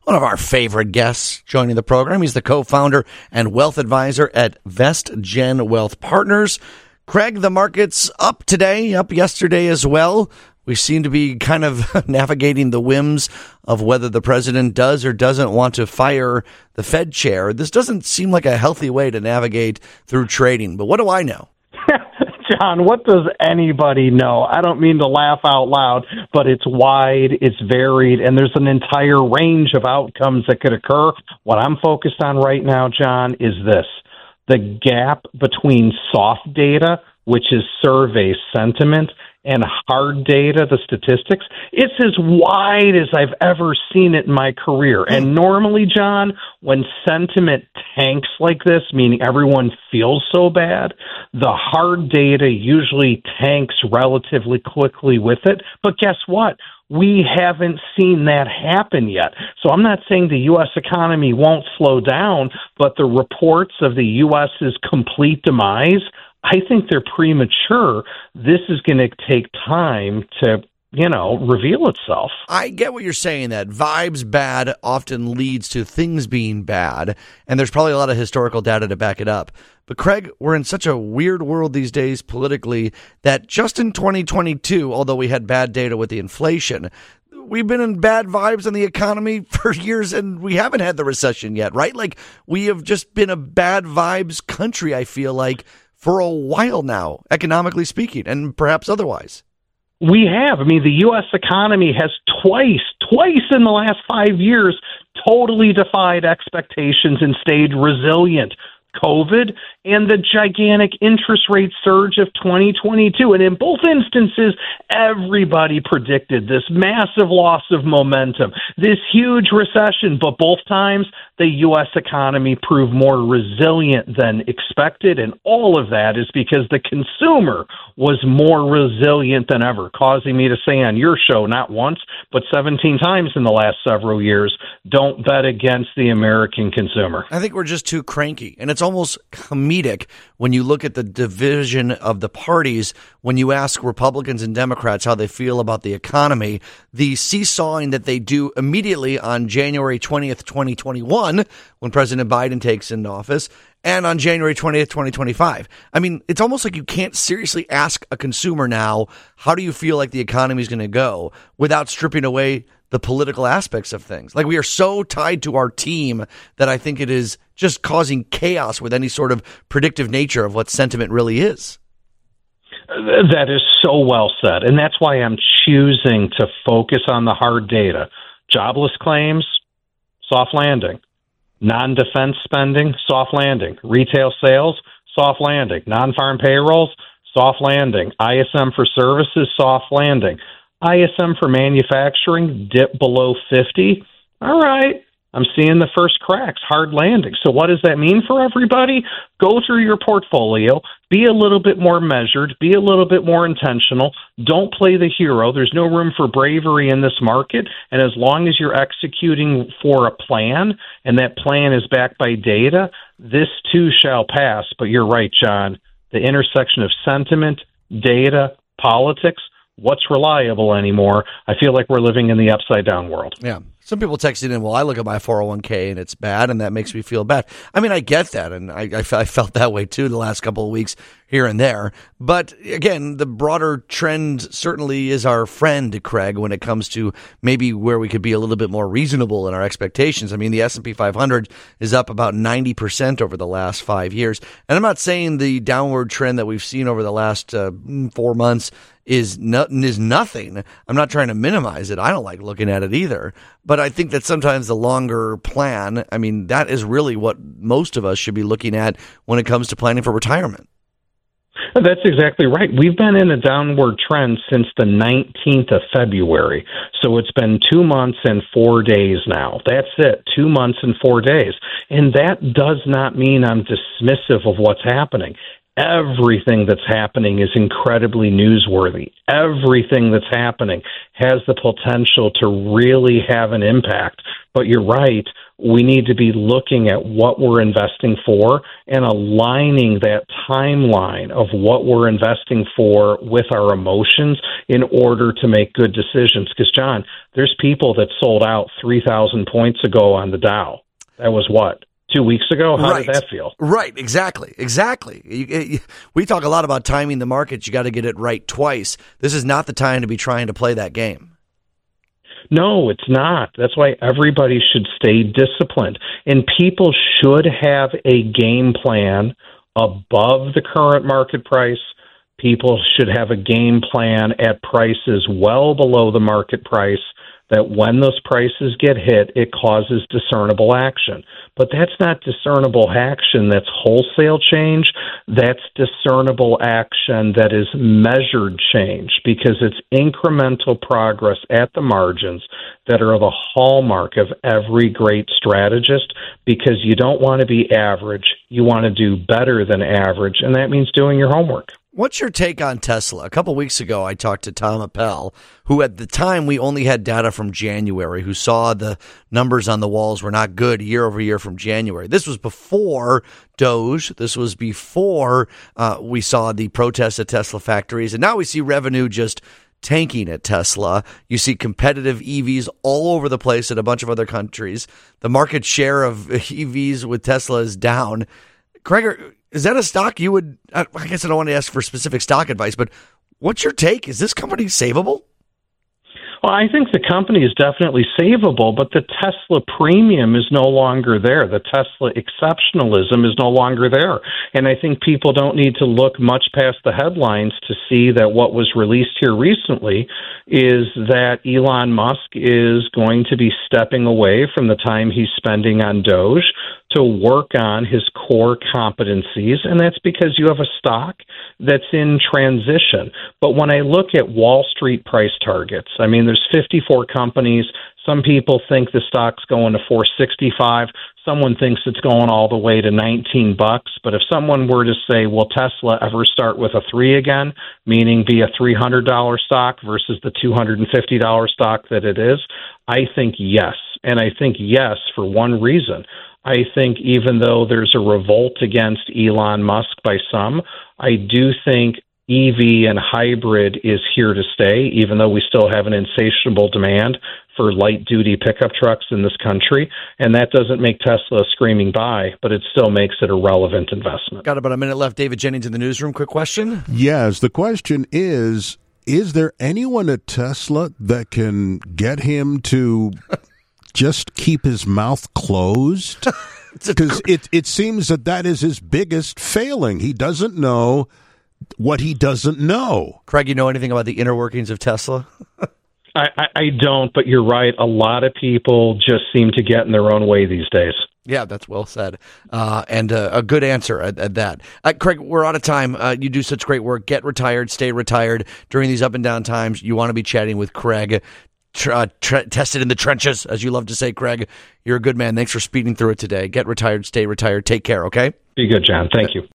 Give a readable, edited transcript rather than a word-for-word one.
One of our favorite guests joining the program. He's the co-founder and wealth advisor at VestGen Wealth Partners. Craig, the market's up today, up yesterday as well. We seem to be kind of navigating the whims of whether the president does or doesn't want to fire the Fed chair. This doesn't seem like a healthy way to navigate through trading, but what do I know? John, what does anybody know? I don't mean to laugh out loud, but it's wide, it's varied, and there's an entire range of outcomes that could occur. What I'm focused on right now, John, is this. The gap between soft data, which is survey sentiment, and hard data, the statistics, it's as wide as I've ever seen it in my career. And normally, John, when sentiment tanks like this, meaning everyone feels so bad, the hard data usually tanks relatively quickly with it. But guess what? We haven't seen that happen yet. So I'm not saying the U.S. economy won't slow down, but the reports of the U.S.'s complete demise, I think they're premature. This is going to take time to, reveal itself. I get what you're saying, that vibes bad often leads to things being bad, and there's probably a lot of historical data to back it up. But Craig, we're in such a weird world these days politically that just in 2022, although we had bad data with the inflation, we've been in bad vibes on the economy for years, and we haven't had the recession yet, right? Like, we have just been a bad vibes country, I feel like, for a while now, economically speaking, and perhaps otherwise. We have. I mean, the U.S. economy has twice in the last 5 years totally defied expectations and stayed resilient. COVID and the gigantic interest rate surge of 2022. And in both instances, everybody predicted this massive loss of momentum, this huge recession. But both times, the U.S. economy proved more resilient than expected. And all of that is because the consumer was more resilient than ever, causing me to say on your show, not once, but 17 times in the last several years, don't bet against the American consumer. I think we're just too cranky. And it's almost comedic when you look at the division of the parties. When you ask Republicans and Democrats how they feel about the economy, the seesawing that they do immediately on January 20th, 2021, when President Biden takes into office, and on January 20th, 2025. I mean, it's almost like you can't seriously ask a consumer now, how do you feel like the economy is going to go, without stripping away the political aspects of things. Like, we are so tied to our team that I think it is just causing chaos with any sort of predictive nature of what sentiment really is. That is so well said. And that's why I'm choosing to focus on the hard data. Jobless claims, soft landing. Non-defense spending, soft landing. Retail sales, soft landing. Non-farm payrolls, soft landing. ISM for services, soft landing. ISM for manufacturing dipped below 50. All right. I'm seeing the first cracks, hard landing. So what does that mean for everybody? Go through your portfolio, be a little bit more measured, be a little bit more intentional. Don't play the hero. There's no room for bravery in this market. And as long as you're executing for a plan, and that plan is backed by data, this too shall pass. But you're right, John. The intersection of sentiment, data, politics, what's reliable anymore? I feel like we're living in the upside-down world. Yeah. Some people texted in, well, I look at my 401k and it's bad, and that makes me feel bad. I mean, I get that, and I felt that way too the last couple of weeks here and there. But again, the broader trend certainly is our friend, Craig, when it comes to maybe where we could be a little bit more reasonable in our expectations. I mean, the S&P 500 is up about 90% over the last 5 years. And I'm not saying the downward trend that we've seen over the last 4 months is nothing. I'm not trying to minimize it. I don't like looking at it either. But I think that sometimes the longer plan, I mean, that is really what most of us should be looking at when it comes to planning for retirement. That's exactly right. We've been in a downward trend since the 19th of February. So it's been 2 months and 4 days now. That's it, 2 months and 4 days. And that does not mean I'm dismissive of what's happening. Everything that's happening is incredibly newsworthy. Everything that's happening has the potential to really have an impact. But you're right, we need to be looking at what we're investing for and aligning that timeline of what we're investing for with our emotions in order to make good decisions. Because, John, there's people that sold out 3,000 points ago on the Dow. That was what? 2 weeks ago? How did that feel? Right, exactly. We talk a lot about timing the markets. You got to get it right twice. This is not the time to be trying to play that game. No, it's not. That's why everybody should stay disciplined. And people should have a game plan above the current market price. People should have a game plan at prices well below the market price, that when those prices get hit, it causes discernible action. But that's not discernible action that's wholesale change. That's discernible action that is measured change, because it's incremental progress at the margins that are the hallmark of every great strategist, because you don't want to be average. You want to do better than average, and that means doing your homework. What's your take on Tesla? A couple weeks ago, I talked to Tom Appel, who at the time we only had data from January, who saw the numbers on the walls were not good year over year from January. This was before Doge. This was before we saw the protests at Tesla factories. And now we see revenue just tanking at Tesla. You see competitive EVs all over the place in a bunch of other countries. The market share of EVs with Tesla is down. Craig, is that a stock you would, I guess I don't want to ask for specific stock advice, but what's your take? Is this company savable? Well, I think the company is definitely savable, but the Tesla premium is no longer there. The Tesla exceptionalism is no longer there. And I think people don't need to look much past the headlines to see that what was released here recently is that Elon Musk is going to be stepping away from the time he's spending on Doge to work on his core competencies, and that's because you have a stock that's in transition. But when I look at Wall Street price targets, I mean, there's 54 companies. Some people think the stock's going to 465. Someone thinks it's going all the way to $19. But if someone were to say, will Tesla ever start with a 3 again, meaning be a $300 stock versus the $250 stock that it is, I think yes. And I think yes for one reason. I think even though there's a revolt against Elon Musk by some, I do think EV and hybrid is here to stay, even though we still have an insatiable demand for light-duty pickup trucks in this country. And that doesn't make Tesla a screaming buy, but it still makes it a relevant investment. Got about a minute left. David Jennings in the newsroom. Quick question. Yes, the question is there anyone at Tesla that can get him to just keep his mouth closed? Because it seems that is his biggest failing. He doesn't know what he doesn't know. Craig, you know anything about the inner workings of Tesla? I don't, but you're right. A lot of people just seem to get in their own way these days. Yeah, that's well said. And a good answer at that. Craig, we're out of time. You do such great work. Get retired, stay retired. During these up and down times, you want to be chatting with Craig. Tested in the trenches, as you love to say, Craig. You're a good man. Thanks for speeding through it today. Get retired, stay retired. Take care, okay? Be good, John. Thank you.